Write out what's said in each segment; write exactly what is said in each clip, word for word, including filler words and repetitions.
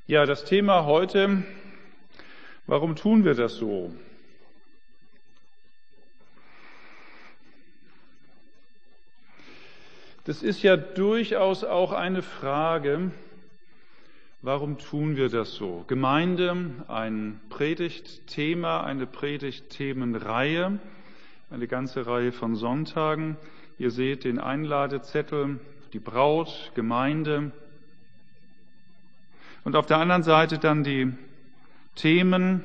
Ja, das Thema heute, warum tun wir das so? Das ist ja durchaus auch eine Frage, warum tun wir das so? Gemeinde, ein Predigtthema, eine Predigtthemenreihe, eine ganze Reihe von Sonntagen. Ihr seht den Einladezettel, die Braut, Gemeinde. Und auf der anderen Seite dann die Themen.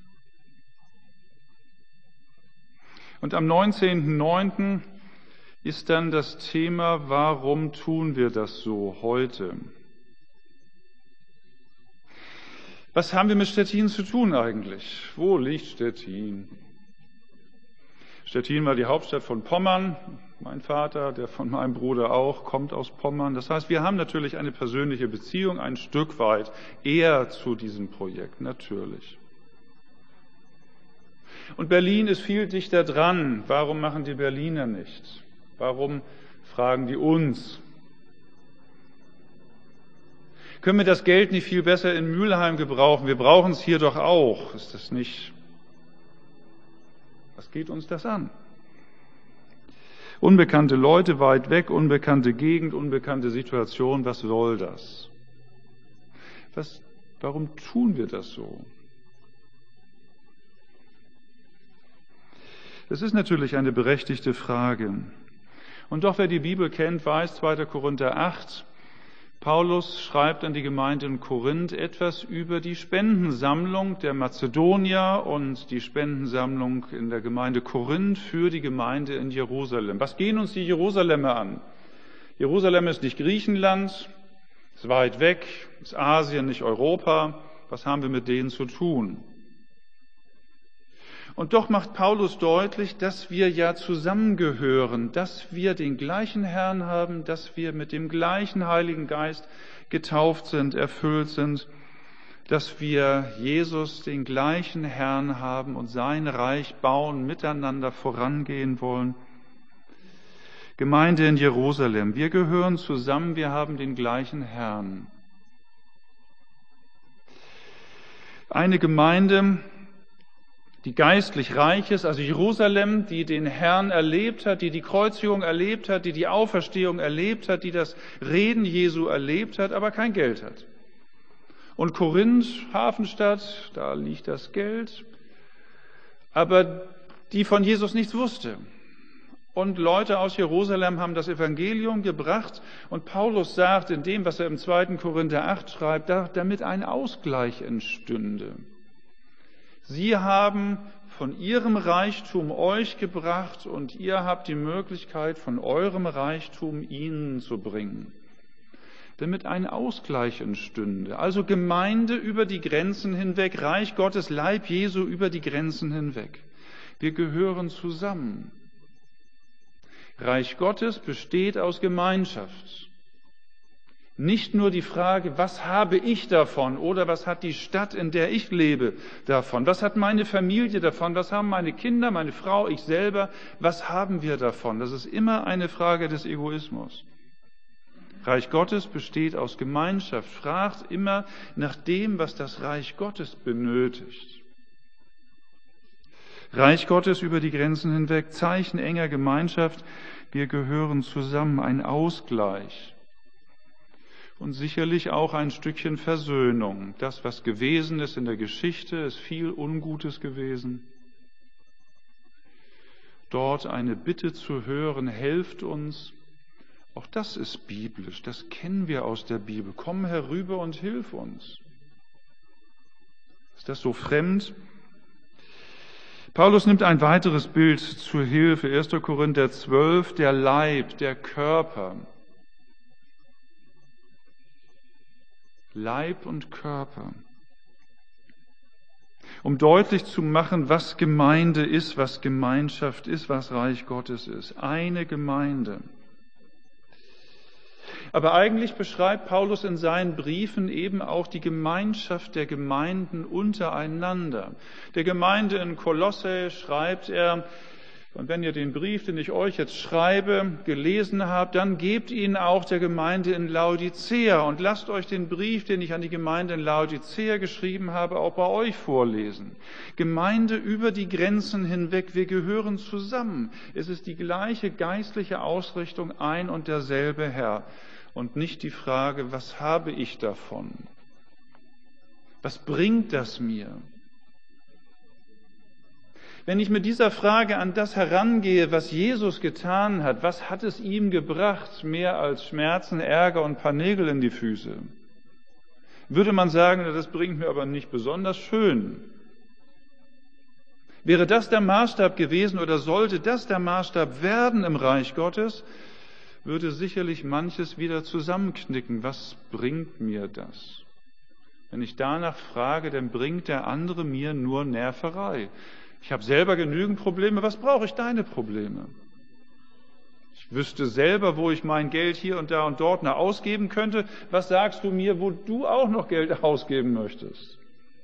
Und am neunzehnten neunten ist dann das Thema, warum tun wir das so heute? Was haben wir mit Stettin zu tun eigentlich? Wo liegt Stettin? Stettin war die Hauptstadt von Pommern. Mein Vater, der von meinem Bruder auch, kommt aus Pommern. Das heißt, wir haben natürlich eine persönliche Beziehung, ein Stück weit eher zu diesem Projekt, natürlich. Und Berlin ist viel dichter dran. Warum machen die Berliner nicht? Warum fragen die uns? Können wir das Geld nicht viel besser in Mülheim gebrauchen? Wir brauchen es hier doch auch. Ist das nicht? Was geht uns das an? Unbekannte Leute weit weg, unbekannte Gegend, unbekannte Situation. Was soll das? Was, warum tun wir das so? Das ist natürlich eine berechtigte Frage. Und doch, wer die Bibel kennt, weiß, zweiter Korinther acht, Paulus schreibt an die Gemeinde in Korinth etwas über die Spendensammlung der Mazedonier und die Spendensammlung in der Gemeinde Korinth für die Gemeinde in Jerusalem. Was gehen uns die Jerusalemer an? Jerusalem ist nicht Griechenland, ist weit weg, ist Asien, nicht Europa. Was haben wir mit denen zu tun? Und doch macht Paulus deutlich, dass wir ja zusammengehören, dass wir den gleichen Herrn haben, dass wir mit dem gleichen Heiligen Geist getauft sind, erfüllt sind, dass wir Jesus, den gleichen Herrn haben und sein Reich bauen, miteinander vorangehen wollen. Gemeinde in Jerusalem, wir gehören zusammen, wir haben den gleichen Herrn. Eine Gemeinde, die geistlich reich ist, also Jerusalem, die den Herrn erlebt hat, die die Kreuzigung erlebt hat, die die Auferstehung erlebt hat, die das Reden Jesu erlebt hat, aber kein Geld hat. Und Korinth, Hafenstadt, da liegt das Geld, aber die von Jesus nichts wusste. Und Leute aus Jerusalem haben das Evangelium gebracht und Paulus sagt in dem, was er im zweiten Korinther acht schreibt, damit ein Ausgleich entstünde. Sie haben von ihrem Reichtum euch gebracht und ihr habt die Möglichkeit, von eurem Reichtum ihnen zu bringen, damit ein Ausgleich entstünde. Also Gemeinde über die Grenzen hinweg, Reich Gottes, Leib Jesu über die Grenzen hinweg. Wir gehören zusammen. Reich Gottes besteht aus Gemeinschaft. Nicht nur die Frage, was habe ich davon oder was hat die Stadt, in der ich lebe, davon? Was hat meine Familie davon? Was haben meine Kinder, meine Frau, ich selber? Was haben wir davon? Das ist immer eine Frage des Egoismus. Reich Gottes besteht aus Gemeinschaft, fragt immer nach dem, was das Reich Gottes benötigt. Reich Gottes über die Grenzen hinweg, Zeichen enger Gemeinschaft, wir gehören zusammen, ein Ausgleich. Und sicherlich auch ein Stückchen Versöhnung. Das, was gewesen ist in der Geschichte, ist viel Ungutes gewesen. Dort eine Bitte zu hören, helft uns. Auch das ist biblisch, das kennen wir aus der Bibel. Komm herüber und hilf uns. Ist das so fremd? Paulus nimmt ein weiteres Bild zur Hilfe. erster Korinther zwölf, der Leib, der Körper. Leib und Körper. Um deutlich zu machen, was Gemeinde ist, was Gemeinschaft ist, was Reich Gottes ist. Eine Gemeinde. Aber eigentlich beschreibt Paulus in seinen Briefen eben auch die Gemeinschaft der Gemeinden untereinander. Der Gemeinde in Kolosse schreibt er, Und wenn ihr den Brief, den ich euch jetzt schreibe, gelesen habt, dann gebt ihn auch der Gemeinde in Laodicea und lasst euch den Brief, den ich an die Gemeinde in Laodicea geschrieben habe, auch bei euch vorlesen. Gemeinde über die Grenzen hinweg, wir gehören zusammen. Es ist die gleiche geistliche Ausrichtung, ein und derselbe Herr. Und nicht die Frage, was habe ich davon? Was bringt das mir? Wenn ich mit dieser Frage an das herangehe, was Jesus getan hat, was hat es ihm gebracht, mehr als Schmerzen, Ärger und ein paar Nägel in die Füße? Würde man sagen, das bringt mir aber nicht besonders schön. Wäre das der Maßstab gewesen oder sollte das der Maßstab werden im Reich Gottes, würde sicherlich manches wieder zusammenknicken. Was bringt mir das? Wenn ich danach frage, dann bringt der andere mir nur Nerverei. Ich habe selber genügend Probleme, was brauche ich deine Probleme? Ich wüsste selber, wo ich mein Geld hier und da und dort noch ausgeben könnte. Was sagst du mir, wo du auch noch Geld ausgeben möchtest?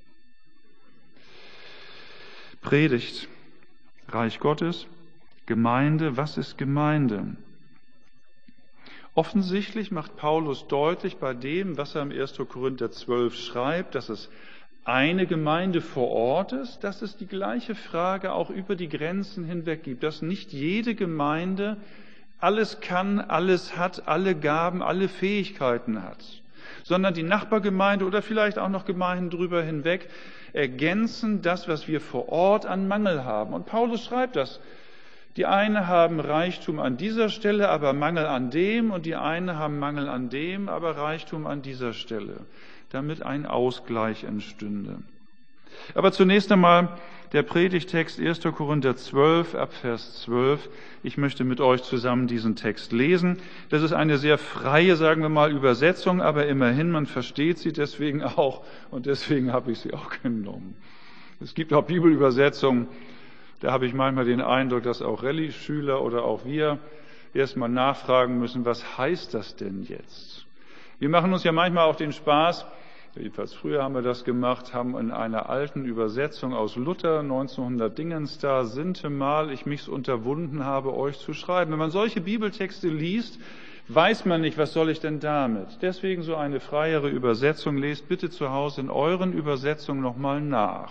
Predigt, Reich Gottes, Gemeinde, was ist Gemeinde? Offensichtlich macht Paulus deutlich bei dem, was er im ersten Korinther zwölf schreibt, dass es eine Gemeinde vor Ort ist, dass es die gleiche Frage auch über die Grenzen hinweg gibt, dass nicht jede Gemeinde alles kann, alles hat, alle Gaben, alle Fähigkeiten hat, sondern die Nachbargemeinde oder vielleicht auch noch Gemeinden drüber hinweg ergänzen das, was wir vor Ort an Mangel haben. Und Paulus schreibt das. Die einen haben Reichtum an dieser Stelle, aber Mangel an dem, und die einen haben Mangel an dem, aber Reichtum an dieser Stelle, damit ein Ausgleich entstünde. Aber zunächst einmal der Predigtext erster Korinther zwölf, ab Vers zwölf. Ich möchte mit euch zusammen diesen Text lesen. Das ist eine sehr freie, sagen wir mal, Übersetzung, aber immerhin, man versteht sie deswegen auch, und deswegen habe ich sie auch genommen. Es gibt auch Bibelübersetzungen, da habe ich manchmal den Eindruck, dass auch Rallye-Schüler oder auch wir erstmal nachfragen müssen, was heißt das denn jetzt? Wir machen uns ja manchmal auch den Spaß, jedenfalls früher haben wir das gemacht, haben in einer alten Übersetzung aus Luther, neunzehnhundert Dingens da, sintemal ich mich's unterwunden habe, euch zu schreiben. Wenn man solche Bibeltexte liest, weiß man nicht, was soll ich denn damit? Deswegen so eine freiere Übersetzung, lest bitte zu Hause in euren Übersetzungen nochmal nach.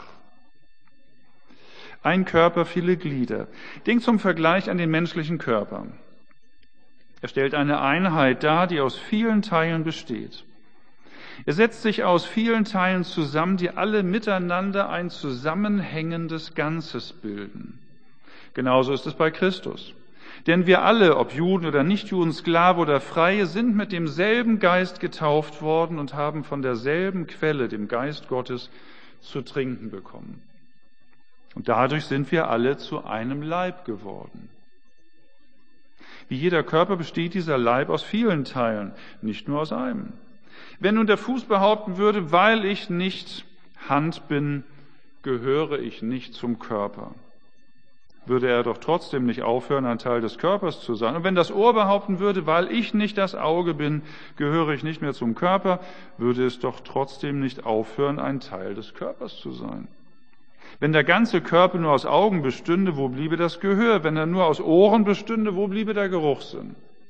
Ein Körper, viele Glieder. Denk zum Vergleich an den menschlichen Körper. Er stellt eine Einheit dar, die aus vielen Teilen besteht. Er setzt sich aus vielen Teilen zusammen, die alle miteinander ein zusammenhängendes Ganzes bilden. Genauso ist es bei Christus. Denn wir alle, ob Juden oder Nichtjuden, Sklave oder Freie, sind mit demselben Geist getauft worden und haben von derselben Quelle, dem Geist Gottes, zu trinken bekommen. Und dadurch sind wir alle zu einem Leib geworden. Wie jeder Körper besteht dieser Leib aus vielen Teilen, nicht nur aus einem. Wenn nun der Fuß behaupten würde, weil ich nicht Hand bin, gehöre ich nicht zum Körper, würde er doch trotzdem nicht aufhören, ein Teil des Körpers zu sein. Und wenn das Ohr behaupten würde, weil ich nicht das Auge bin, gehöre ich nicht mehr zum Körper, würde es doch trotzdem nicht aufhören, ein Teil des Körpers zu sein. Wenn der ganze Körper nur aus Augen bestünde, wo bliebe das Gehör? Wenn er nur aus Ohren bestünde, wo bliebe der Geruchssinn?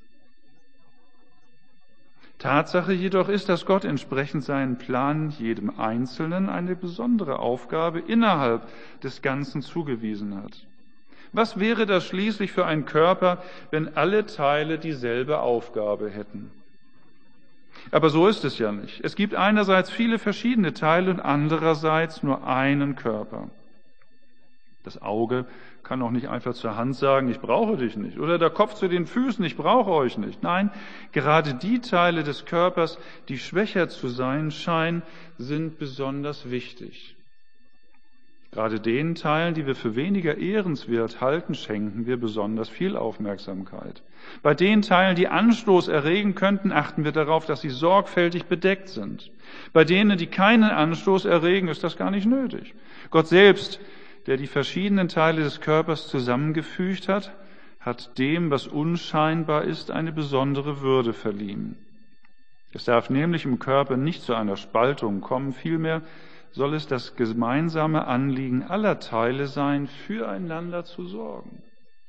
Tatsache jedoch ist, dass Gott entsprechend seinen Plan jedem Einzelnen eine besondere Aufgabe innerhalb des Ganzen zugewiesen hat. Was wäre das schließlich für ein Körper, wenn alle Teile dieselbe Aufgabe hätten? Aber so ist es ja nicht. Es gibt einerseits viele verschiedene Teile und andererseits nur einen Körper. Das Auge kann auch nicht einfach zur Hand sagen, ich brauche dich nicht. Oder der Kopf zu den Füßen, ich brauche euch nicht. Nein, gerade die Teile des Körpers, die schwächer zu sein scheinen, sind besonders wichtig. Gerade den Teilen, die wir für weniger ehrenswert halten, schenken wir besonders viel Aufmerksamkeit. Bei den Teilen, die Anstoß erregen könnten, achten wir darauf, dass sie sorgfältig bedeckt sind. Bei denen, die keinen Anstoß erregen, ist das gar nicht nötig. Gott selbst, der die verschiedenen Teile des Körpers zusammengefügt hat, hat dem, was unscheinbar ist, eine besondere Würde verliehen. Es darf nämlich im Körper nicht zu einer Spaltung kommen, vielmehr soll es das gemeinsame Anliegen aller Teile sein, füreinander zu sorgen.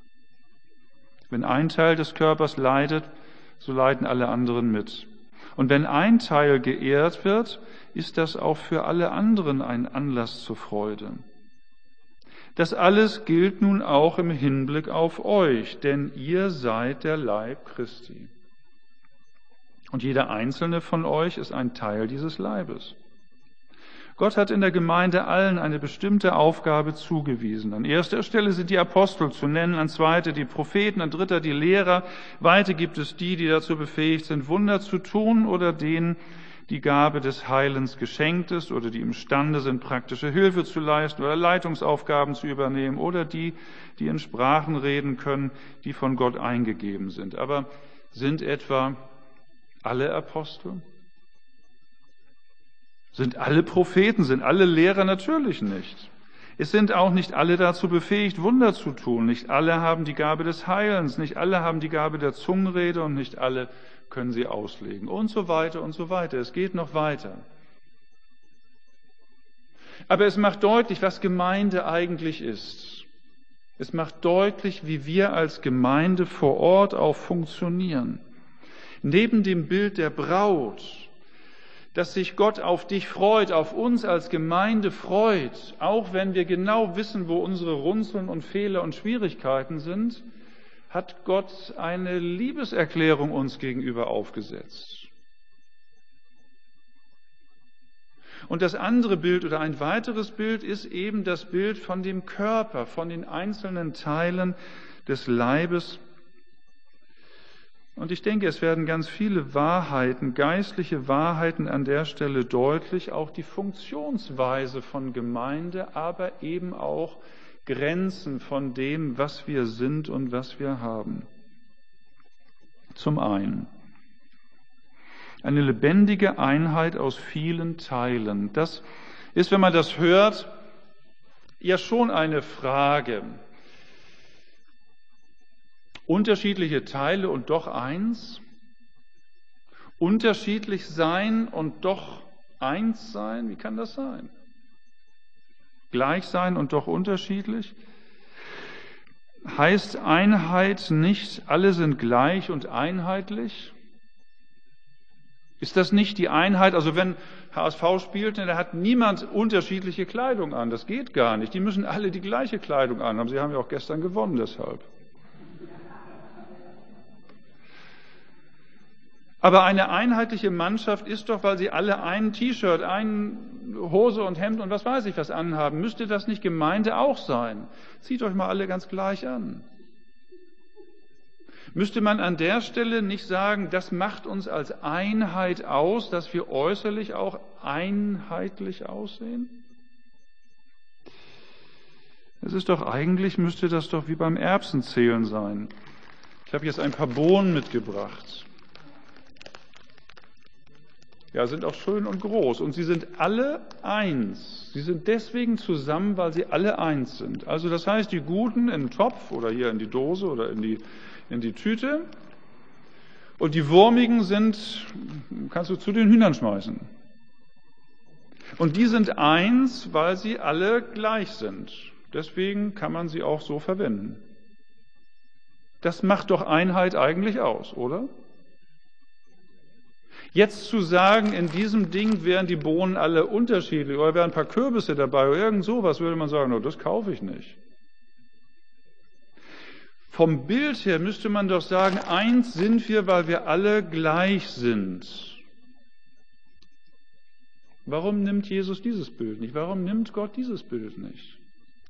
Wenn ein Teil des Körpers leidet, so leiden alle anderen mit. Und wenn ein Teil geehrt wird, ist das auch für alle anderen ein Anlass zur Freude. Das alles gilt nun auch im Hinblick auf euch, denn ihr seid der Leib Christi. Und jeder einzelne von euch ist ein Teil dieses Leibes. Gott hat in der Gemeinde allen eine bestimmte Aufgabe zugewiesen. An erster Stelle sind die Apostel zu nennen, an zweiter die Propheten, an dritter die Lehrer. Weiter gibt es die, die dazu befähigt sind, Wunder zu tun oder denen die Gabe des Heilens geschenkt ist oder die imstande sind, praktische Hilfe zu leisten oder Leitungsaufgaben zu übernehmen oder die, die in Sprachen reden können, die von Gott eingegeben sind. Aber sind etwa alle Apostel? Sind alle Propheten, sind alle Lehrer? Natürlich nicht. Es sind auch nicht alle dazu befähigt, Wunder zu tun. Nicht alle haben die Gabe des Heilens, nicht alle haben die Gabe der Zungenrede und nicht alle können sie auslegen und so weiter und so weiter. Es geht noch weiter. Aber es macht deutlich, was Gemeinde eigentlich ist. Es macht deutlich, wie wir als Gemeinde vor Ort auch funktionieren. Neben dem Bild der Braut, dass sich Gott auf dich freut, auf uns als Gemeinde freut, auch wenn wir genau wissen, wo unsere Runzeln und Fehler und Schwierigkeiten sind, hat Gott eine Liebeserklärung uns gegenüber aufgesetzt. Und das andere Bild oder ein weiteres Bild ist eben das Bild von dem Körper, von den einzelnen Teilen des Leibes. Und ich denke, es werden ganz viele Wahrheiten, geistliche Wahrheiten an der Stelle deutlich, auch die Funktionsweise von Gemeinde, aber eben auch Grenzen von dem, was wir sind und was wir haben. Zum einen eine lebendige Einheit aus vielen Teilen. Das ist, wenn man das hört, ja schon eine Frage. Unterschiedliche Teile und doch eins? Unterschiedlich sein und doch eins sein? Wie kann das sein? Gleich sein und doch unterschiedlich? Heißt Einheit nicht, alle sind gleich und einheitlich? Ist das nicht die Einheit? Also wenn H S V spielt, da hat niemand unterschiedliche Kleidung an. Das geht gar nicht. Die müssen alle die gleiche Kleidung anhaben. Sie haben ja auch gestern gewonnen deshalb. Aber eine einheitliche Mannschaft ist doch, weil sie alle ein T-Shirt, eine Hose und Hemd und was weiß ich was anhaben. Müsste das nicht Gemeinde auch sein? Zieht euch mal alle ganz gleich an. Müsste man an der Stelle nicht sagen, das macht uns als Einheit aus, dass wir äußerlich auch einheitlich aussehen? Es ist doch eigentlich, müsste das doch wie beim Erbsenzählen sein. Ich habe jetzt ein paar Bohnen mitgebracht. Ja, sind auch schön und groß. Und sie sind alle eins. Sie sind deswegen zusammen, weil sie alle eins sind. Also das heißt, die Guten in den Topf oder hier in die Dose oder in die, in die Tüte. Und die Wurmigen sind, kannst du zu den Hühnern schmeißen. Und die sind eins, weil sie alle gleich sind. Deswegen kann man sie auch so verwenden. Das macht doch Einheit eigentlich aus, oder? Jetzt zu sagen, in diesem Ding wären die Bohnen alle unterschiedlich oder wären ein paar Kürbisse dabei oder irgend sowas, würde man sagen, no, das kaufe ich nicht. Vom Bild her müsste man doch sagen, eins sind wir, weil wir alle gleich sind. Warum nimmt Jesus dieses Bild nicht? Warum nimmt Gott dieses Bild nicht?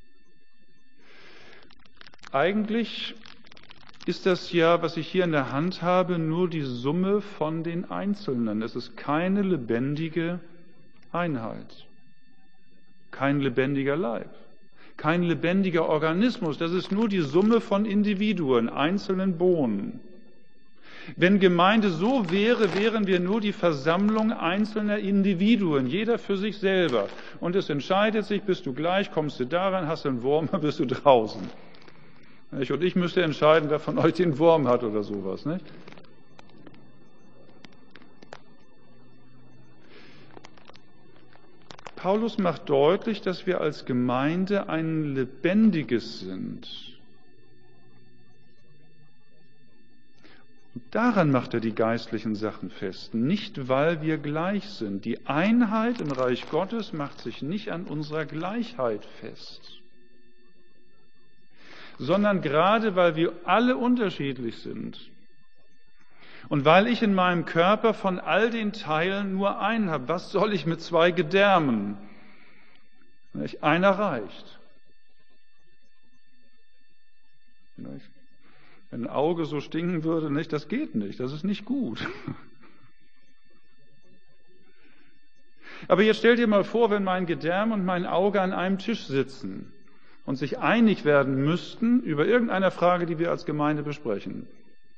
Eigentlich ist das ja, was ich hier in der Hand habe, nur die Summe von den Einzelnen. Es ist keine lebendige Einheit, kein lebendiger Leib, kein lebendiger Organismus. Das ist nur die Summe von Individuen, einzelnen Bohnen. Wenn Gemeinde so wäre, wären wir nur die Versammlung einzelner Individuen, jeder für sich selber. Und es entscheidet sich, bist du gleich, kommst du daran, hast du einen Wurm, bist du draußen. Und ich müsste entscheiden, wer von euch den Wurm hat oder sowas. Nicht? Paulus macht deutlich, dass wir als Gemeinde ein Lebendiges sind. Daran macht er die geistlichen Sachen fest, nicht weil wir gleich sind. Die Einheit im Reich Gottes macht sich nicht an unserer Gleichheit fest, sondern gerade weil wir alle unterschiedlich sind und weil ich in meinem Körper von all den Teilen nur einen habe. Was soll ich mit zwei Gedärmen? Einer reicht. Wenn ein Auge so stinken würde, nicht, das geht nicht, das ist nicht gut. Aber jetzt stell dir mal vor, wenn mein Gedärm und mein Auge an einem Tisch sitzen und sich einig werden müssten über irgendeine Frage, die wir als Gemeinde besprechen.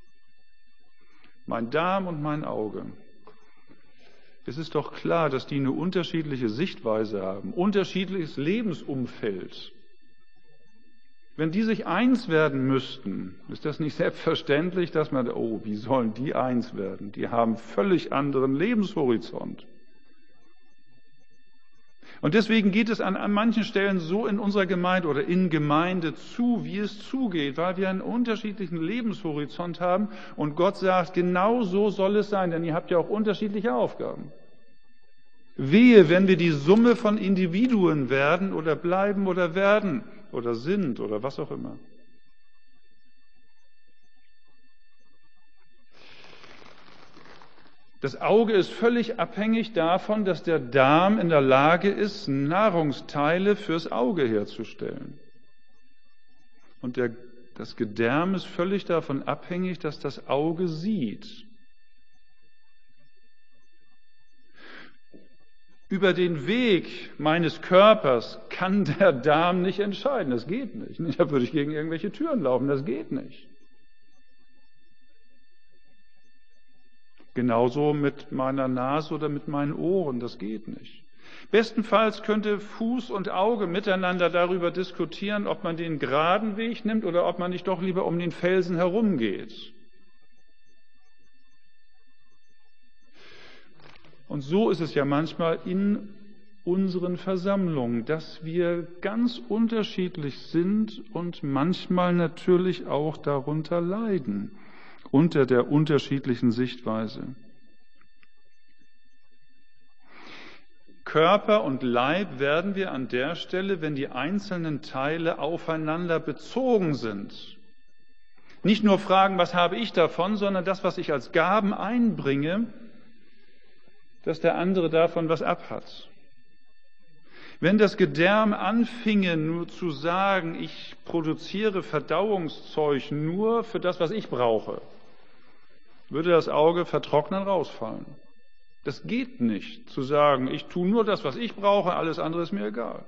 Mein Darm und mein Auge. Es ist doch klar, dass die eine unterschiedliche Sichtweise haben, unterschiedliches Lebensumfeld. Wenn die sich eins werden müssten, ist das nicht selbstverständlich, dass man, oh, wie sollen die eins werden? Die haben völlig anderen Lebenshorizont. Und deswegen geht es an, an manchen Stellen so in unserer Gemeinde oder in Gemeinde zu, wie es zugeht, weil wir einen unterschiedlichen Lebenshorizont haben und Gott sagt, genau so soll es sein, denn ihr habt ja auch unterschiedliche Aufgaben. Wehe, wenn wir die Summe von Individuen werden oder bleiben oder werden oder sind oder was auch immer. Das Auge ist völlig abhängig davon, dass der Darm in der Lage ist, Nahrungsteile fürs Auge herzustellen. Und der, das Gedärm ist völlig davon abhängig, dass das Auge sieht. Über den Weg meines Körpers kann der Darm nicht entscheiden. Das geht nicht. Da würde ich gegen irgendwelche Türen laufen. Das geht nicht. Genauso mit meiner Nase oder mit meinen Ohren. Das geht nicht. Bestenfalls könnte Fuß und Auge miteinander darüber diskutieren, ob man den geraden Weg nimmt oder ob man nicht doch lieber um den Felsen herumgeht. Und so ist es ja manchmal in unseren Versammlungen, dass wir ganz unterschiedlich sind und manchmal natürlich auch darunter leiden, unter der unterschiedlichen Sichtweise. Körper und Leib werden wir an der Stelle, wenn die einzelnen Teile aufeinander bezogen sind, nicht nur fragen, was habe ich davon, sondern das, was ich als Gaben einbringe, dass der andere davon was abhat. Wenn das Gedärm anfinge, nur zu sagen, ich produziere Verdauungszeug nur für das, was ich brauche, würde das Auge vertrocknen, rausfallen. Das geht nicht, zu sagen, ich tue nur das, was ich brauche, alles andere ist mir egal.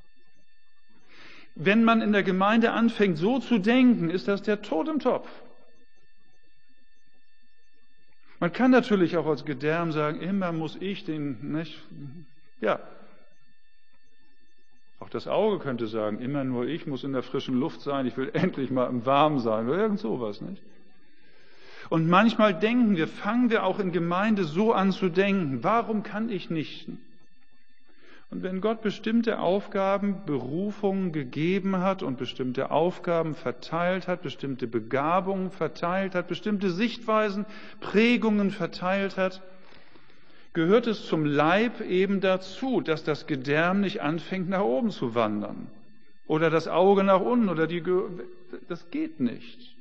Wenn man in der Gemeinde anfängt, so zu denken, ist das der Tod im Topf. Man kann natürlich auch als Gedärm sagen, immer muss ich den, nicht? Ja. Auch das Auge könnte sagen, immer nur ich muss in der frischen Luft sein, ich will endlich mal im Warmen sein oder irgend sowas, nicht? Und manchmal denken wir, fangen wir auch in Gemeinde so an zu denken, warum kann ich nicht? Und wenn Gott bestimmte Aufgaben, Berufungen gegeben hat und bestimmte Aufgaben verteilt hat, bestimmte Begabungen verteilt hat, bestimmte Sichtweisen, Prägungen verteilt hat, gehört es zum Leib eben dazu, dass das Gedärm nicht anfängt, nach oben zu wandern. Oder das Auge nach unten, oder die Ge- das geht nicht.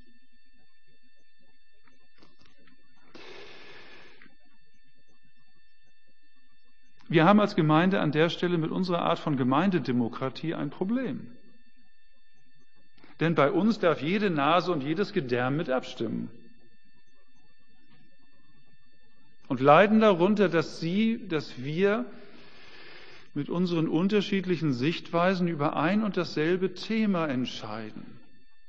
Wir haben als Gemeinde an der Stelle mit unserer Art von Gemeindedemokratie ein Problem. Denn bei uns darf jede Nase und jedes Gedärm mit abstimmen. Und leiden darunter, dass sie, dass wir mit unseren unterschiedlichen Sichtweisen über ein und dasselbe Thema entscheiden.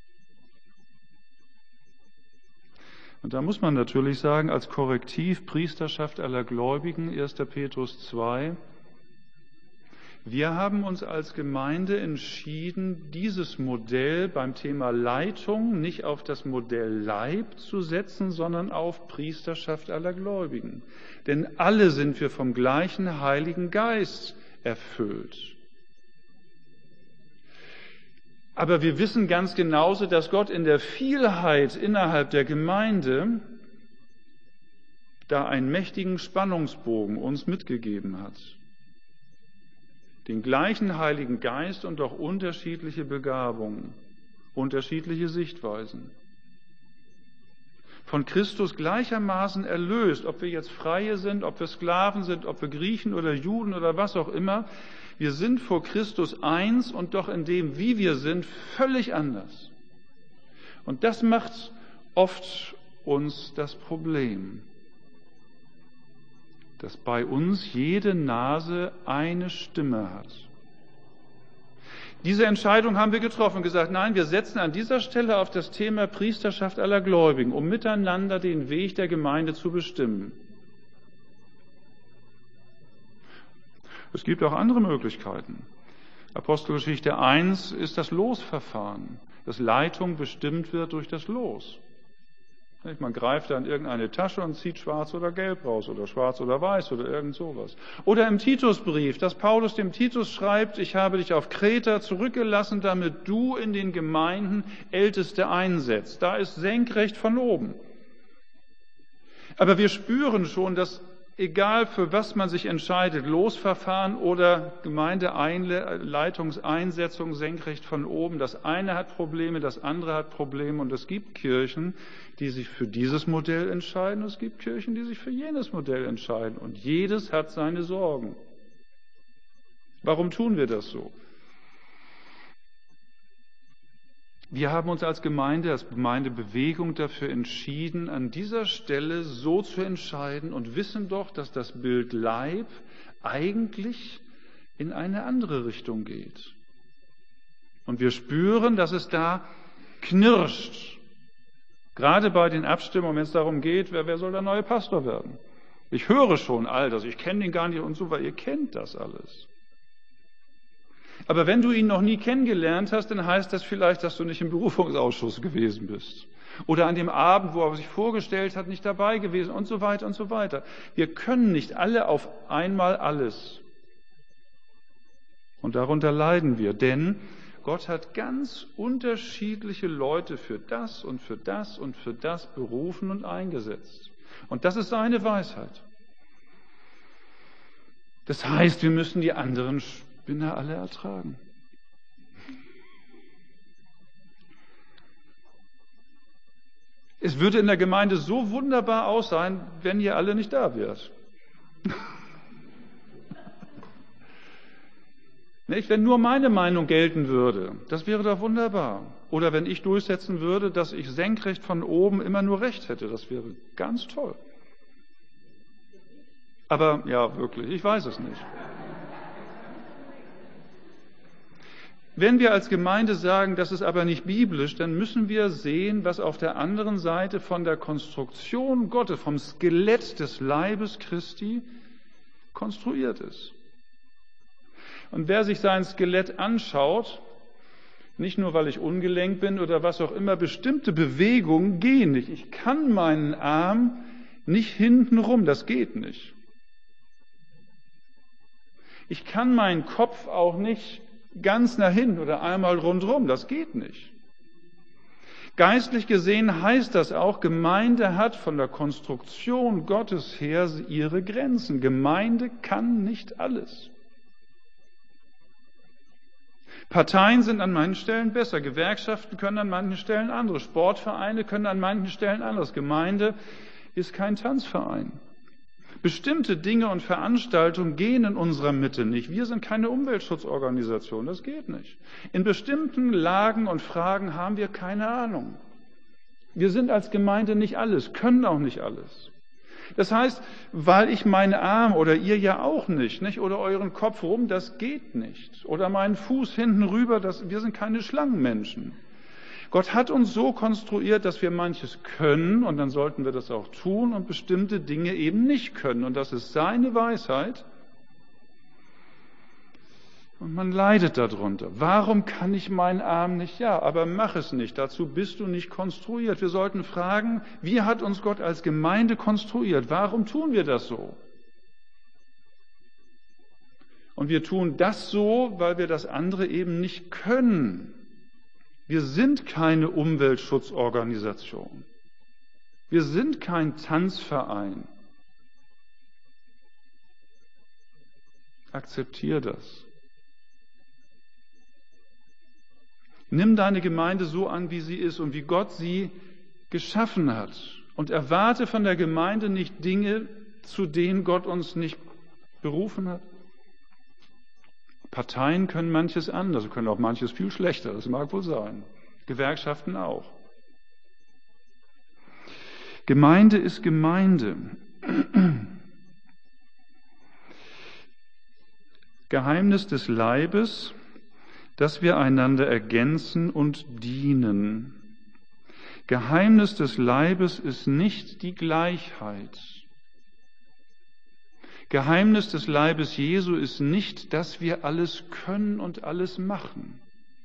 Und da muss man natürlich sagen, als Korrektiv Priesterschaft aller Gläubigen, erster Petrus zwei, wir haben uns als Gemeinde entschieden, dieses Modell beim Thema Leitung nicht auf das Modell Leib zu setzen, sondern auf Priesterschaft aller Gläubigen. Denn alle sind wir vom gleichen Heiligen Geist erfüllt. Aber wir wissen ganz genauso, dass Gott in der Vielheit innerhalb der Gemeinde da einen mächtigen Spannungsbogen uns mitgegeben hat. Den gleichen Heiligen Geist und doch unterschiedliche Begabungen, unterschiedliche Sichtweisen. Von Christus gleichermaßen erlöst, ob wir jetzt Freie sind, ob wir Sklaven sind, ob wir Griechen oder Juden oder was auch immer. Wir sind vor Christus eins und doch in dem, wie wir sind, völlig anders. Und das macht oft uns das Problem, dass bei uns jede Nase eine Stimme hat. Diese Entscheidung haben wir getroffen und gesagt, nein, wir setzen an dieser Stelle auf das Thema Priesterschaft aller Gläubigen, um miteinander den Weg der Gemeinde zu bestimmen. Es gibt auch andere Möglichkeiten. Apostelgeschichte eins ist das Losverfahren, dass Leitung bestimmt wird durch das Los. Man greift da in irgendeine Tasche und zieht schwarz oder gelb raus oder schwarz oder weiß oder irgend sowas. Oder im Titusbrief, dass Paulus dem Titus schreibt, ich habe dich auf Kreta zurückgelassen, damit du in den Gemeinden Älteste einsetzt. Da ist senkrecht von oben. Aber wir spüren schon, dass egal für was man sich entscheidet, Losverfahren oder Gemeindeleitungseinsetzung senkrecht von oben, das eine hat Probleme, das andere hat Probleme und es gibt Kirchen, die sich für dieses Modell entscheiden, und es gibt Kirchen, die sich für jenes Modell entscheiden und jedes hat seine Sorgen. Warum tun wir das so? Wir haben uns als Gemeinde, als Gemeindebewegung dafür entschieden, an dieser Stelle so zu entscheiden und wissen doch, dass das Bild Leib eigentlich in eine andere Richtung geht. Und wir spüren, dass es da knirscht. Gerade bei den Abstimmungen, wenn es darum geht, wer, wer soll der neue Pastor werden? Ich höre schon all das, ich kenne den gar nicht und so, weil ihr kennt das alles. Aber wenn du ihn noch nie kennengelernt hast, dann heißt das vielleicht, dass du nicht im Berufungsausschuss gewesen bist. Oder an dem Abend, wo er sich vorgestellt hat, nicht dabei gewesen und so weiter und so weiter. Wir können nicht alle auf einmal alles. Und darunter leiden wir, denn Gott hat ganz unterschiedliche Leute für das und für das und für das berufen und eingesetzt. Und das ist seine Weisheit. Das heißt, wir müssen die anderen Spinner alle ertragen. Es würde in der Gemeinde so wunderbar aussehen, wenn ihr alle nicht da wärt. Nicht? Wenn nur meine Meinung gelten würde, das wäre doch wunderbar. Oder wenn ich durchsetzen würde, dass ich senkrecht von oben immer nur Recht hätte, das wäre ganz toll. Aber ja, wirklich, ich weiß es nicht. Wenn wir als Gemeinde sagen, das ist aber nicht biblisch, dann müssen wir sehen, was auf der anderen Seite von der Konstruktion Gottes, vom Skelett des Leibes Christi konstruiert ist. Und wer sich sein Skelett anschaut, nicht nur, weil ich ungelenk bin oder was auch immer, bestimmte Bewegungen gehen nicht. Ich kann meinen Arm nicht hinten rum, das geht nicht. Ich kann meinen Kopf auch nicht ganz nach hinten oder einmal rundherum, das geht nicht. Geistlich gesehen heißt das auch, Gemeinde hat von der Konstruktion Gottes her ihre Grenzen. Gemeinde kann nicht alles. Parteien sind an manchen Stellen besser, Gewerkschaften können an manchen Stellen andere, Sportvereine können an manchen Stellen anders. Gemeinde ist kein Tanzverein. Bestimmte Dinge und Veranstaltungen gehen in unserer Mitte nicht. Wir sind keine Umweltschutzorganisation, das geht nicht. In bestimmten Lagen und Fragen haben wir keine Ahnung. Wir sind als Gemeinde nicht alles, können auch nicht alles. Das heißt, weil ich meinen Arm oder ihr ja auch nicht, nicht, oder euren Kopf rum, das geht nicht. Oder meinen Fuß hinten rüber, das, wir sind keine Schlangenmenschen. Gott hat uns so konstruiert, dass wir manches können und dann sollten wir das auch tun und bestimmte Dinge eben nicht können. Und das ist seine Weisheit. Und man leidet darunter. Warum kann ich meinen Arm nicht? Ja, aber mach es nicht. Dazu bist du nicht konstruiert. Wir sollten fragen, wie hat uns Gott als Gemeinde konstruiert? Warum tun wir das so? Und wir tun das so, weil wir das andere eben nicht können. Wir sind keine Umweltschutzorganisation. Wir sind kein Tanzverein. Akzeptier das. Nimm deine Gemeinde so an, wie sie ist und wie Gott sie geschaffen hat. Und erwarte von der Gemeinde nicht Dinge, zu denen Gott uns nicht berufen hat. Parteien können manches anders, können auch manches viel schlechter, das mag wohl sein. Gewerkschaften auch. Gemeinde ist Gemeinde. Geheimnis des Leibes, dass wir einander ergänzen und dienen. Geheimnis des Leibes ist nicht die Gleichheit. Geheimnis des Leibes Jesu ist nicht, dass wir alles können und alles machen.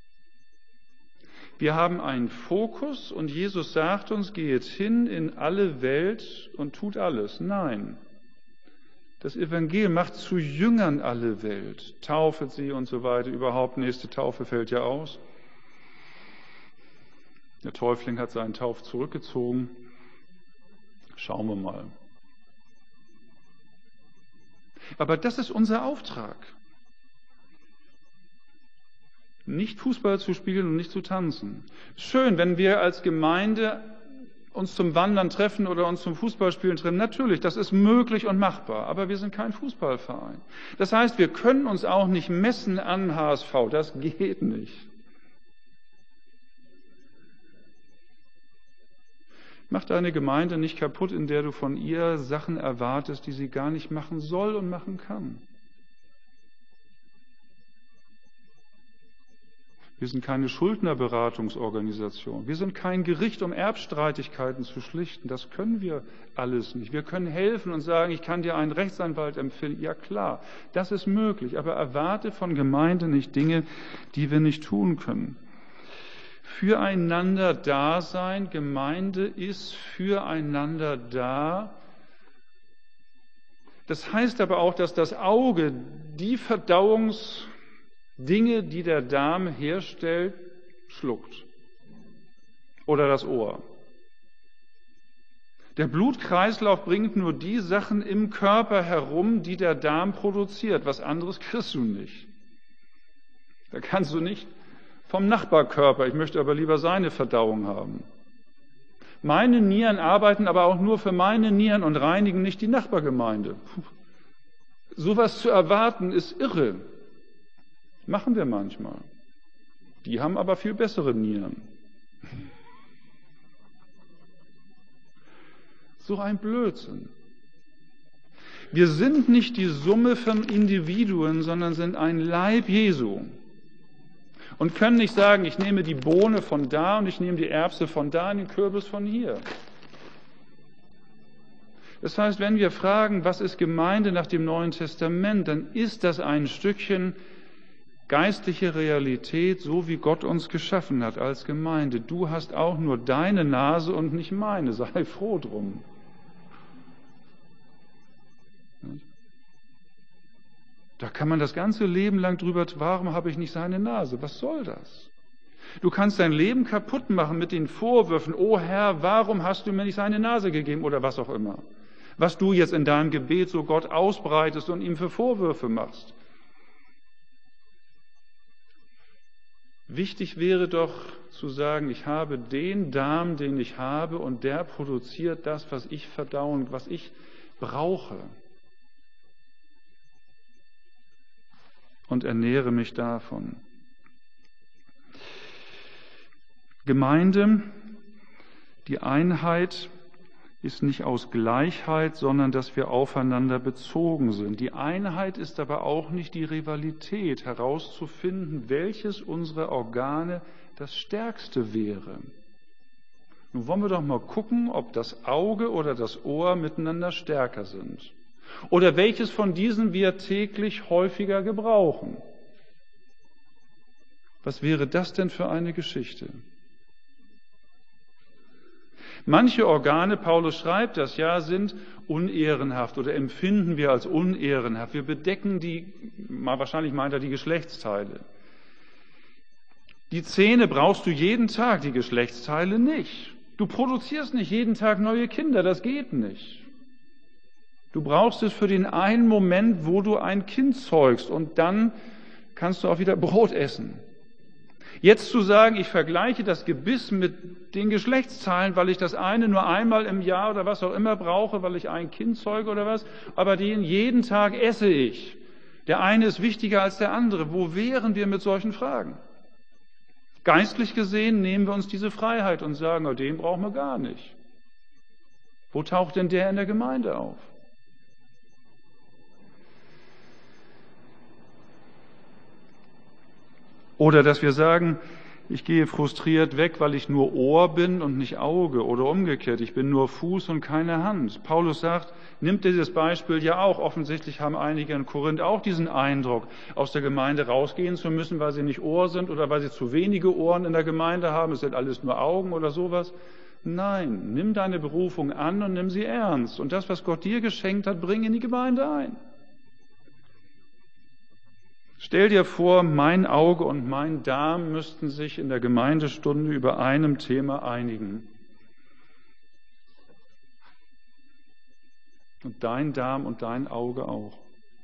Wir haben einen Fokus und Jesus sagt uns, geht hin in alle Welt und tut alles. Nein. Das Evangelium macht zu Jüngern alle Welt, taufet sie und so weiter. Überhaupt, nächste Taufe fällt ja aus. Der Täufling hat seinen Tauf zurückgezogen. Schauen wir mal. Aber das ist unser Auftrag. Nicht Fußball zu spielen und nicht zu tanzen. Schön, wenn wir als Gemeinde uns zum Wandern treffen oder uns zum Fußballspielen treffen. Natürlich, das ist möglich und machbar, aber wir sind kein Fußballverein. Das heißt, wir können uns auch nicht messen an H S V. Das geht nicht. Mach deine Gemeinde nicht kaputt, in der du von ihr Sachen erwartest, die sie gar nicht machen soll und machen kann. Wir sind keine Schuldnerberatungsorganisation. Wir sind kein Gericht, um Erbstreitigkeiten zu schlichten. Das können wir alles nicht. Wir können helfen und sagen, ich kann dir einen Rechtsanwalt empfehlen. Ja klar, das ist möglich. Aber erwarte von Gemeinde nicht Dinge, die wir nicht tun können. Füreinander da sein. Gemeinde ist füreinander da. Das heißt aber auch, dass das Auge die Verdauungs Dinge, die der Darm herstellt, schluckt. Oder das Ohr. Der Blutkreislauf bringt nur die Sachen im Körper herum, die der Darm produziert. Was anderes kriegst du nicht. Da kannst du nicht vom Nachbarkörper, ich möchte aber lieber seine Verdauung haben. Meine Nieren arbeiten aber auch nur für meine Nieren und reinigen nicht die Nachbargemeinde. Sowas zu erwarten ist irre. Machen wir manchmal. Die haben aber viel bessere Nieren. So ein Blödsinn. Wir sind nicht die Summe von Individuen, sondern sind ein Leib Jesu. Und können nicht sagen, ich nehme die Bohne von da und ich nehme die Erbse von da und den Kürbis von hier. Das heißt, wenn wir fragen, was ist Gemeinde nach dem Neuen Testament, dann ist das ein Stückchen geistliche Realität, so wie Gott uns geschaffen hat als Gemeinde. Du hast auch nur deine Nase und nicht meine. Sei froh drum. Da kann man das ganze Leben lang drüber, warum habe ich nicht seine Nase? Was soll das? Du kannst dein Leben kaputt machen mit den Vorwürfen, oh Herr, warum hast du mir nicht seine Nase gegeben oder was auch immer. Was du jetzt in deinem Gebet so Gott ausbreitest und ihm für Vorwürfe machst. Wichtig wäre doch zu sagen, ich habe den Darm, den ich habe, und der produziert das, was ich verdauen, was ich brauche. Und ernähre mich davon. Gemeinde, die Einheit ist nicht aus Gleichheit, sondern dass wir aufeinander bezogen sind. Die Einheit ist aber auch nicht die Rivalität, herauszufinden, welches unserer Organe das stärkste wäre. Nun wollen wir doch mal gucken, ob das Auge oder das Ohr miteinander stärker sind. Oder welches von diesen wir täglich häufiger gebrauchen. Was wäre das denn für eine Geschichte? Manche Organe, Paulus schreibt das ja, sind unehrenhaft oder empfinden wir als unehrenhaft. Wir bedecken die, mal wahrscheinlich meint er die Geschlechtsteile. Die Zähne brauchst du jeden Tag, die Geschlechtsteile nicht. Du produzierst nicht jeden Tag neue Kinder, das geht nicht. Du brauchst es für den einen Moment, wo du ein Kind zeugst und dann kannst du auch wieder Brot essen. Jetzt zu sagen, ich vergleiche das Gebiss mit den Geschlechtszahlen, weil ich das eine nur einmal im Jahr oder was auch immer brauche, weil ich ein Kind zeuge oder was, aber den jeden Tag esse ich. Der eine ist wichtiger als der andere. Wo wären wir mit solchen Fragen? Geistlich gesehen nehmen wir uns diese Freiheit und sagen, oh, den brauchen wir gar nicht. Wo taucht denn der in der Gemeinde auf? Oder dass wir sagen, ich gehe frustriert weg, weil ich nur Ohr bin und nicht Auge, oder umgekehrt, ich bin nur Fuß und keine Hand. Paulus sagt, nimmt dieses Beispiel ja auch. Offensichtlich haben einige in Korinth auch diesen Eindruck, aus der Gemeinde rausgehen zu müssen, weil sie nicht Ohr sind oder weil sie zu wenige Ohren in der Gemeinde haben. Es sind alles nur Augen oder sowas. Nein, nimm deine Berufung an und nimm sie ernst. Und das, was Gott dir geschenkt hat, bring in die Gemeinde ein. Stell dir vor, mein Auge und mein Darm müssten sich in der Gemeindestunde über einem Thema einigen. Und dein Darm und dein Auge auch.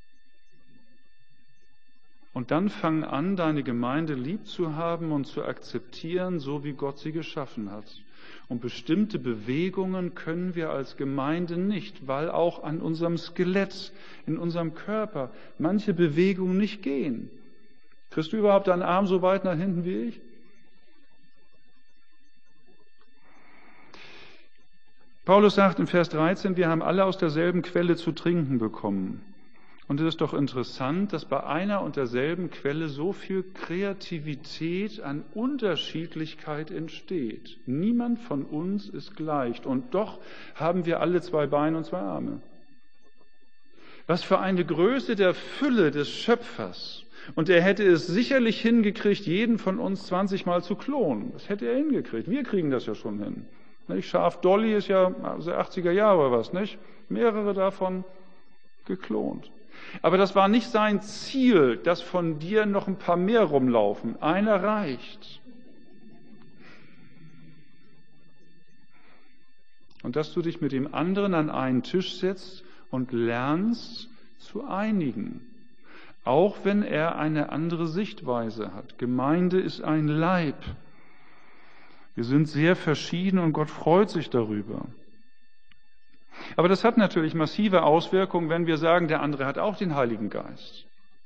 Und dann fang an, deine Gemeinde lieb zu haben und zu akzeptieren, so wie Gott sie geschaffen hat. Und bestimmte Bewegungen können wir als Gemeinde nicht, weil auch an unserem Skelett, in unserem Körper, manche Bewegungen nicht gehen. Kriegst du überhaupt deinen Arm so weit nach hinten wie ich? Paulus sagt in Vers dreizehn, wir haben alle aus derselben Quelle zu trinken bekommen. Und es ist doch interessant, dass bei einer und derselben Quelle so viel Kreativität an Unterschiedlichkeit entsteht. Niemand von uns ist gleich und doch haben wir alle zwei Beine und zwei Arme. Was für eine Größe der Fülle des Schöpfers. Und er hätte es sicherlich hingekriegt, jeden von uns zwanzig Mal zu klonen. Das hätte er hingekriegt. Wir kriegen das ja schon hin. Nicht? Schaf Dolly ist ja also achtziger Jahre oder was, nicht? Mehrere davon geklont. Aber das war nicht sein Ziel, dass von dir noch ein paar mehr rumlaufen. Einer reicht. Und dass du dich mit dem anderen an einen Tisch setzt und lernst zu einigen. Auch wenn er eine andere Sichtweise hat. Gemeinde ist ein Leib. Wir sind sehr verschieden und Gott freut sich darüber. Aber das hat natürlich massive Auswirkungen, wenn wir sagen, der andere hat auch den Heiligen Geist.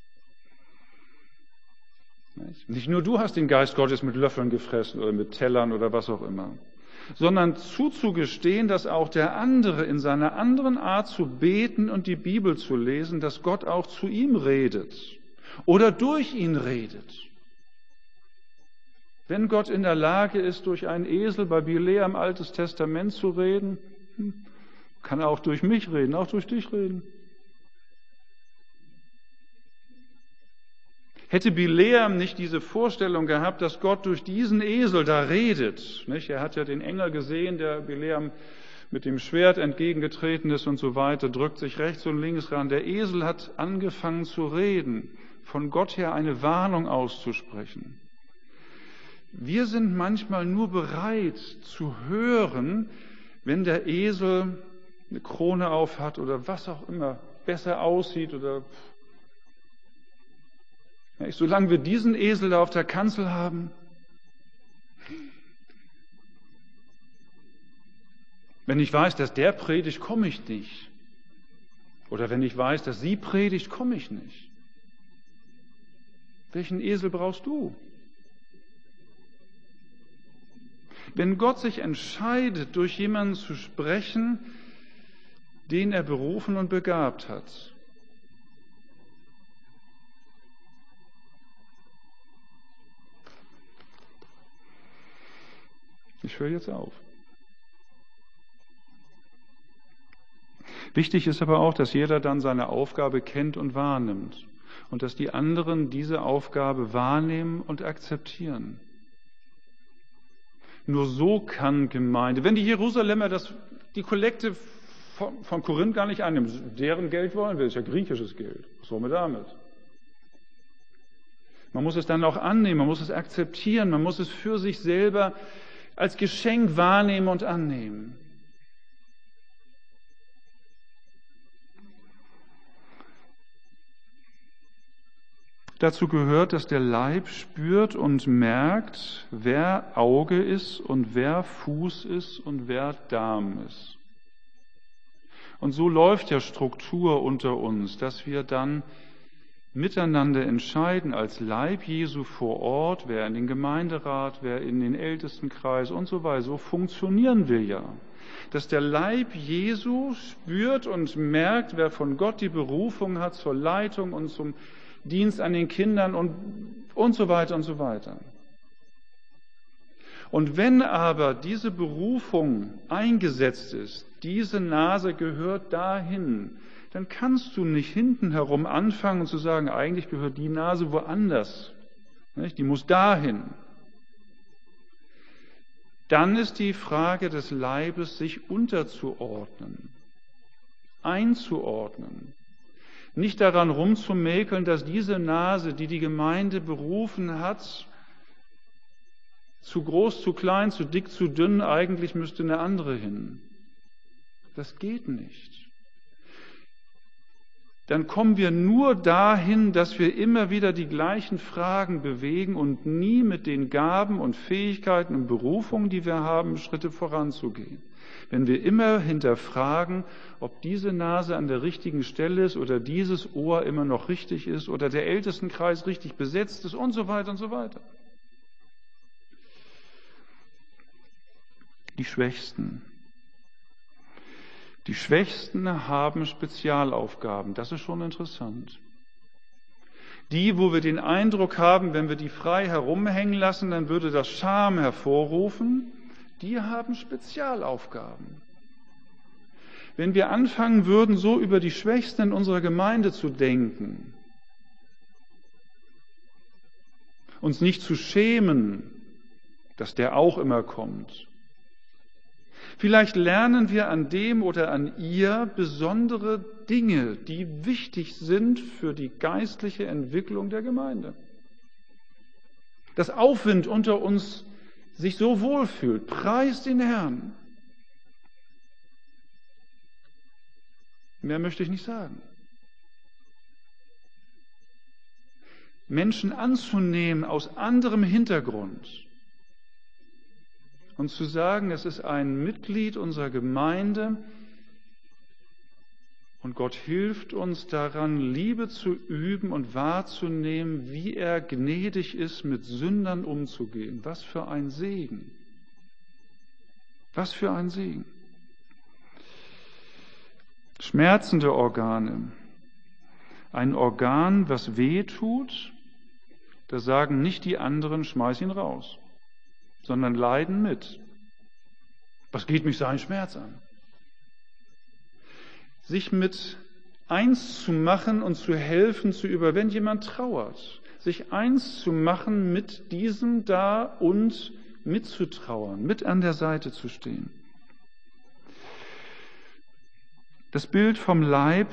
Nicht nur du hast den Geist Gottes mit Löffeln gefressen oder mit Tellern oder was auch immer, sondern zuzugestehen, dass auch der andere in seiner anderen Art zu beten und die Bibel zu lesen, dass Gott auch zu ihm redet oder durch ihn redet. Wenn Gott in der Lage ist, durch einen Esel bei Bileam Altes Testament zu reden, kann er auch durch mich reden, auch durch dich reden. Hätte Bileam nicht diese Vorstellung gehabt, dass Gott durch diesen Esel da redet, nicht? Er hat ja den Engel gesehen, der Bileam mit dem Schwert entgegengetreten ist und so weiter, drückt sich rechts und links ran. Der Esel hat angefangen zu reden, von Gott her eine Warnung auszusprechen. Wir sind manchmal nur bereit zu hören, wenn der Esel eine Krone auf hat oder was auch immer, besser aussieht oder ja, solange wir diesen Esel da auf der Kanzel haben, wenn ich weiß, dass der predigt, komme ich nicht. Oder wenn ich weiß, dass sie predigt, komme ich nicht. Welchen Esel brauchst du? Wenn Gott sich entscheidet, durch jemanden zu sprechen, den er berufen und begabt hat, ich höre jetzt auf. Wichtig ist aber auch, dass jeder dann seine Aufgabe kennt und wahrnimmt und dass die anderen diese Aufgabe wahrnehmen und akzeptieren. Nur so kann Gemeinde, wenn die Jerusalemer das, die Kollekte von, von Korinth gar nicht annehmen, deren Geld wollen wir, das ist ja griechisches Geld. Was wollen wir damit? Man muss es dann auch annehmen, man muss es akzeptieren, man muss es für sich selber als Geschenk wahrnehmen und annehmen. Dazu gehört, dass der Leib spürt und merkt, wer Auge ist und wer Fuß ist und wer Darm ist. Und so läuft ja Struktur unter uns, dass wir dann miteinander entscheiden als Leib Jesu vor Ort, wer in den Gemeinderat, wer in den Ältestenkreis und so weiter. So funktionieren wir ja. Dass der Leib Jesu spürt und merkt, wer von Gott die Berufung hat zur Leitung und zum Dienst an den Kindern und, und so weiter und so weiter. Und wenn aber diese Berufung eingesetzt ist, diese Nase gehört dahin, dann kannst du nicht hinten herum anfangen und zu sagen, eigentlich gehört die Nase woanders. Nicht? Die muss dahin. Dann ist die Frage des Leibes, sich unterzuordnen, einzuordnen. Nicht daran rumzumäkeln, dass diese Nase, die die Gemeinde berufen hat, zu groß, zu klein, zu dick, zu dünn, eigentlich müsste eine andere hin. Das geht nicht. Dann kommen wir nur dahin, dass wir immer wieder die gleichen Fragen bewegen und nie mit den Gaben und Fähigkeiten und Berufungen, die wir haben, Schritte voranzugehen. Wenn wir immer hinterfragen, ob diese Nase an der richtigen Stelle ist oder dieses Ohr immer noch richtig ist oder der Ältestenkreis richtig besetzt ist und so weiter und so weiter. Die Schwächsten. Die Schwächsten haben Spezialaufgaben. Das ist schon interessant. Die, wo wir den Eindruck haben, wenn wir die frei herumhängen lassen, dann würde das Scham hervorrufen, die haben Spezialaufgaben. Wenn wir anfangen würden, so über die Schwächsten in unserer Gemeinde zu denken, uns nicht zu schämen, dass der auch immer kommt, vielleicht lernen wir an dem oder an ihr besondere Dinge, die wichtig sind für die geistliche Entwicklung der Gemeinde. Dass Aufwind unter uns sich so wohlfühlt, preist den Herrn. Mehr möchte ich nicht sagen. Menschen anzunehmen aus anderem Hintergrund und zu sagen, es ist ein Mitglied unserer Gemeinde und Gott hilft uns daran, Liebe zu üben und wahrzunehmen, wie er gnädig ist, mit Sündern umzugehen. Was für ein Segen. Was für ein Segen. Schmerzende Organe. Ein Organ, was weh tut, da sagen nicht die anderen, schmeiß ihn raus, sondern leiden mit. Was geht mich sein Schmerz an? Sich mit eins zu machen und zu helfen, zu über, wenn jemand trauert, sich eins zu machen mit diesem da und mitzutrauern, mit an der Seite zu stehen. Das Bild vom Leib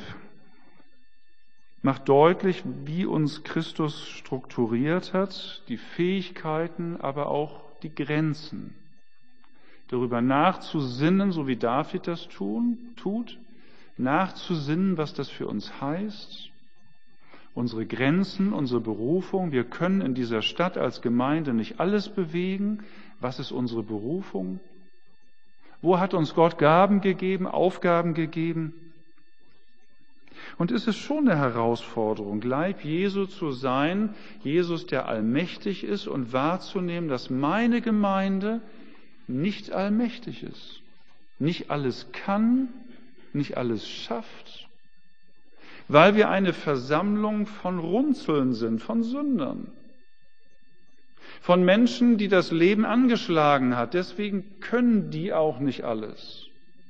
macht deutlich, wie uns Christus strukturiert hat, die Fähigkeiten, aber auch die Grenzen. Darüber nachzusinnen, so wie David das tun, tut, nachzusinnen, was das für uns heißt, unsere Grenzen, unsere Berufung. Wir können in dieser Stadt als Gemeinde nicht alles bewegen. Was ist unsere Berufung? Wo hat uns Gott Gaben gegeben, Aufgaben gegeben? Und es ist schon eine Herausforderung, Leib Jesu zu sein, Jesus, der allmächtig ist, und wahrzunehmen, dass meine Gemeinde nicht allmächtig ist, nicht alles kann, nicht alles schafft, weil wir eine Versammlung von Runzeln sind, von Sündern, von Menschen, die das Leben angeschlagen hat. Deswegen können die auch nicht alles.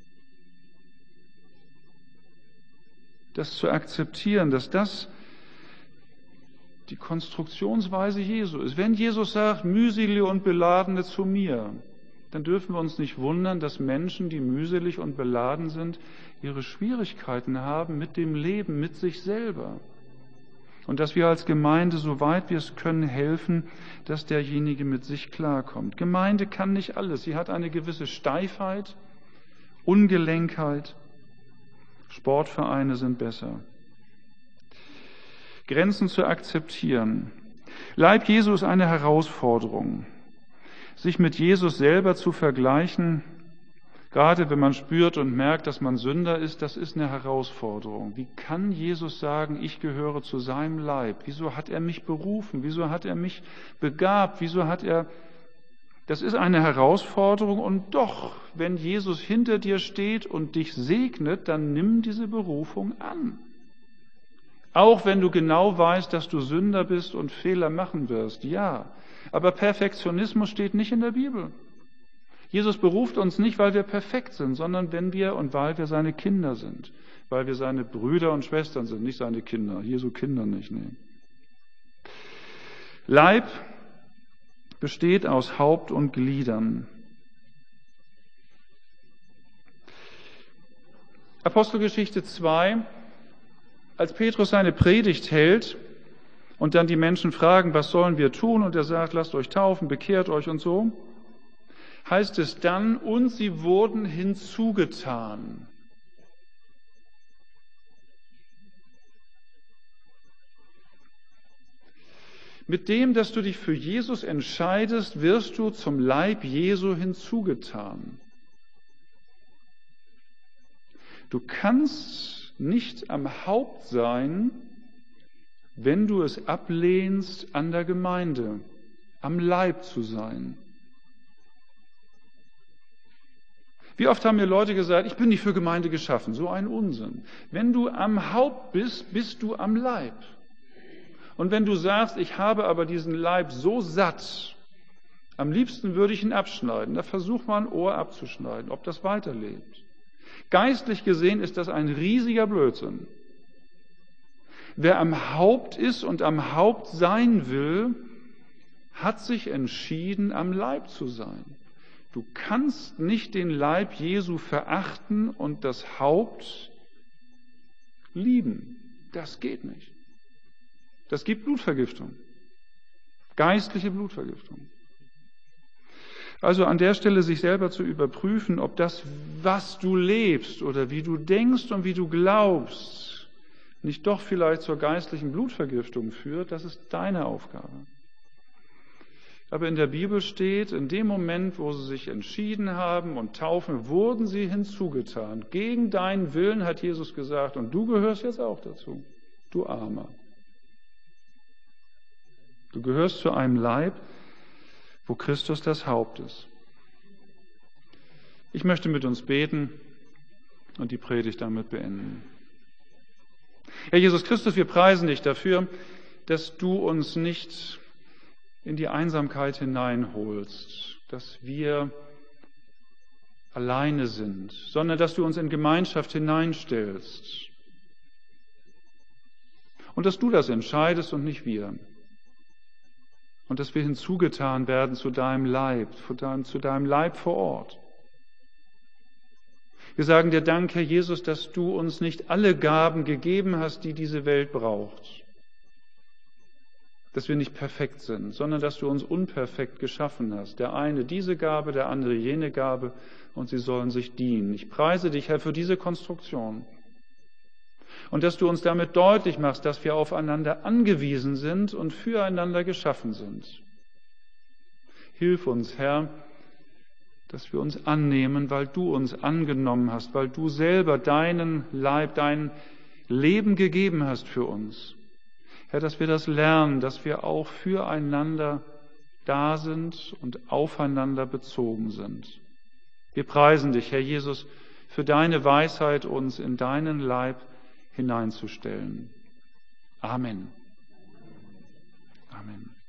Das zu akzeptieren, dass das die Konstruktionsweise Jesu ist. Wenn Jesus sagt, mühselige und Beladene zu mir, dann dürfen wir uns nicht wundern, dass Menschen, die mühselig und beladen sind, ihre Schwierigkeiten haben mit dem Leben, mit sich selber. Und dass wir als Gemeinde, soweit wir es können, helfen, dass derjenige mit sich klarkommt. Gemeinde kann nicht alles. Sie hat eine gewisse Steifheit, Ungelenkheit. Sportvereine sind besser. Grenzen zu akzeptieren. Leib Jesu ist eine Herausforderung. Sich mit Jesus selber zu vergleichen, gerade wenn man spürt und merkt, dass man Sünder ist, das ist eine Herausforderung. Wie kann Jesus sagen, ich gehöre zu seinem Leib? Wieso hat er mich berufen? Wieso hat er mich begabt? Wieso hat er... Das ist eine Herausforderung und doch, wenn Jesus hinter dir steht und dich segnet, dann nimm diese Berufung an. Auch wenn du genau weißt, dass du Sünder bist und Fehler machen wirst, ja. Aber Perfektionismus steht nicht in der Bibel. Jesus beruft uns nicht, weil wir perfekt sind, sondern wenn wir und weil wir seine Kinder sind, weil wir seine Brüder und Schwestern sind, nicht seine Kinder, Jesu Kinder nicht. Nee. Leib besteht aus Haupt und Gliedern. Apostelgeschichte zwei, als Petrus seine Predigt hält und dann die Menschen fragen, was sollen wir tun? Und er sagt, lasst euch taufen, bekehrt euch und so, heißt es dann, und sie wurden hinzugetan. Mit dem, dass du dich für Jesus entscheidest, wirst du zum Leib Jesu hinzugetan. Du kannst nicht am Haupt sein, wenn du es ablehnst, an der Gemeinde, am Leib zu sein. Wie oft haben mir Leute gesagt, ich bin nicht für Gemeinde geschaffen, so ein Unsinn. Wenn du am Haupt bist, bist du am Leib. Und wenn du sagst, ich habe aber diesen Leib so satt, am liebsten würde ich ihn abschneiden, da versuch mal ein Ohr abzuschneiden, ob das weiterlebt. Geistlich gesehen ist das ein riesiger Blödsinn. Wer am Haupt ist und am Haupt sein will, hat sich entschieden, am Leib zu sein. Du kannst nicht den Leib Jesu verachten und das Haupt lieben. Das geht nicht. Das gibt Blutvergiftung, geistliche Blutvergiftung. Also an der Stelle sich selber zu überprüfen, ob das, was du lebst oder wie du denkst und wie du glaubst, nicht doch vielleicht zur geistlichen Blutvergiftung führt, das ist deine Aufgabe. Aber in der Bibel steht, in dem Moment, wo sie sich entschieden haben und taufen, wurden sie hinzugetan. Gegen deinen Willen hat Jesus gesagt, und du gehörst jetzt auch dazu, du Armer. Du gehörst zu einem Leib, wo Christus das Haupt ist. Ich möchte mit uns beten und die Predigt damit beenden. Herr Jesus Christus, wir preisen dich dafür, dass du uns nicht in die Einsamkeit hineinholst, dass wir alleine sind, sondern dass du uns in Gemeinschaft hineinstellst. Und dass du das entscheidest und nicht wir. Und dass wir hinzugetan werden zu deinem Leib, zu deinem Leib vor Ort. Wir sagen dir Dank, Herr Jesus, dass du uns nicht alle Gaben gegeben hast, die diese Welt braucht. Dass wir nicht perfekt sind, sondern dass du uns unperfekt geschaffen hast. Der eine diese Gabe, der andere jene Gabe, und sie sollen sich dienen. Ich preise dich, Herr, für diese Konstruktion. Und dass du uns damit deutlich machst, dass wir aufeinander angewiesen sind und füreinander geschaffen sind. Hilf uns, Herr, dass wir uns annehmen, weil du uns angenommen hast, weil du selber deinen Leib, dein Leben gegeben hast für uns. Herr, dass wir das lernen, dass wir auch füreinander da sind und aufeinander bezogen sind. Wir preisen dich, Herr Jesus, für deine Weisheit, uns in deinen Leib hineinzustellen. Amen. Amen.